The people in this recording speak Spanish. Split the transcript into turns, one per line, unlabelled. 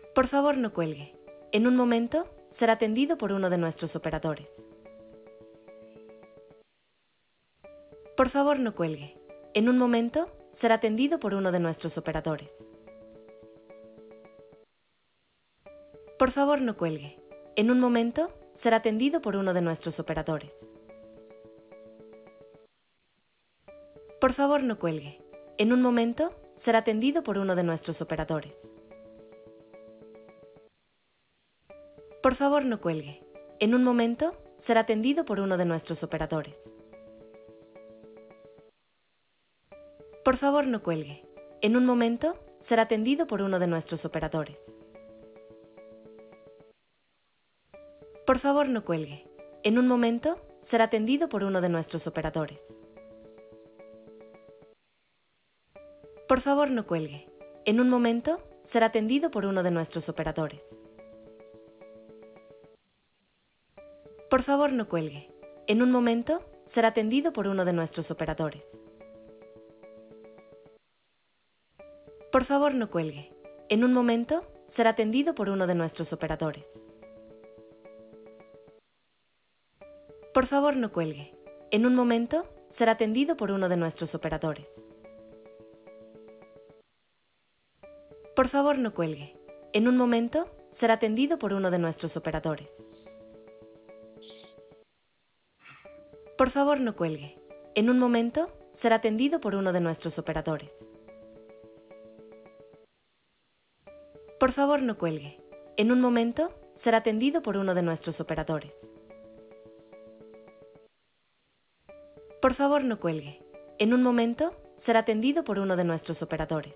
Por favor, no cuelgue. En un momento, será atendido por uno de nuestros operadores. Por favor, no cuelgue. En un momento, será atendido por uno de nuestros operadores. Por favor, no cuelgue. En un momento, será atendido por uno de nuestros operadores. Por favor, no cuelgue. En un momento, será atendido por uno de nuestros operadores. Por favor, no cuelgue. En un momento, será atendido por uno de nuestros operadores. Por favor, no cuelgue. En un momento, será atendido por uno de nuestros operadores. Por favor, no cuelgue. En un momento, será atendido por uno de nuestros operadores. Por favor, no cuelgue. En un momento, será atendido por uno de nuestros operadores. Por favor, no cuelgue. En un momento, será atendido por uno de nuestros operadores. Por favor, no cuelgue. En un momento, será atendido por uno de nuestros operadores. Por favor, no cuelgue. En un momento, será atendido por uno de nuestros operadores. Por favor, no cuelgue. En un momento, será atendido por uno de nuestros operadores. Por favor, no cuelgue. En un momento, será atendido por uno de nuestros operadores. Por favor, no cuelgue. En un momento, será atendido por uno de nuestros operadores. Por favor, no cuelgue. En un momento, será atendido por uno de nuestros operadores.